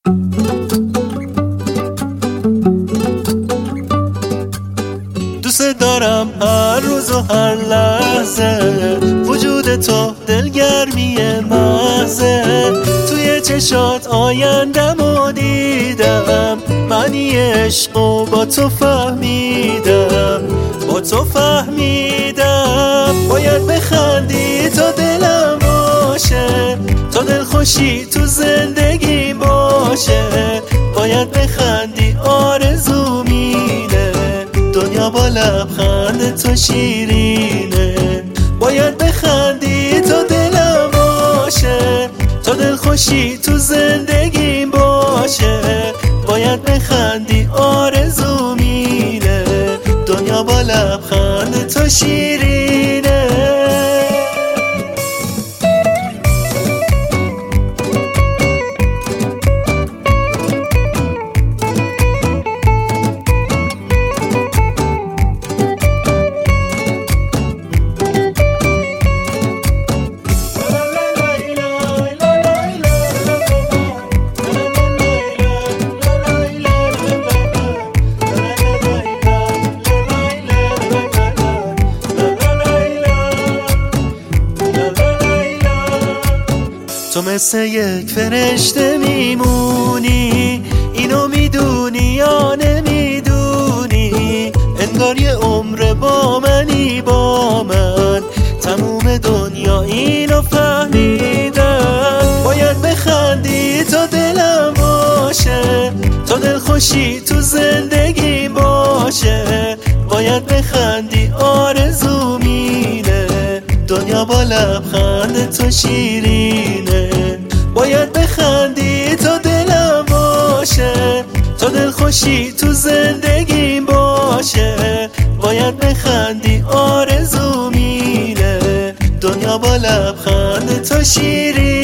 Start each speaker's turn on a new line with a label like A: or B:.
A: دوست دارم هر روز و هر لحظه، وجود تو دلگرمی محضه. توی چشات آیندمو دیدم، معنی عشقو با تو فهمیدم، با تو فهمیدم. باید بخندی تا دلم باشه، تا دلخوشی تو زندگی باشه. باید بخندی آرزو مینه، دنیا با لبخند تو شیرینه. باید بخندی تا دلم باشه، تا دلخوشی تو زندگیم باشه. باید بخندی آرزو مینه، دنیا با لبخند تو شیرینه. تو مثل یک فرشته میمونی، اینو میدونی یا نمیدونی؟ انگار یه عمر با منی، با من تموم دنیا اینو فهمیدن. باید بخندی تا دلم باشه، تا دلخوشی تو زندگی باشه. باید بخندی آرزو مینه، دنیا با لبخند تو شیرینه. باید بخندی تا دلم باشه، تا دلخوشی تو زندگیم باشه. باید بخندی آرزو مینه، دنیا با لبخند تو شیرینه.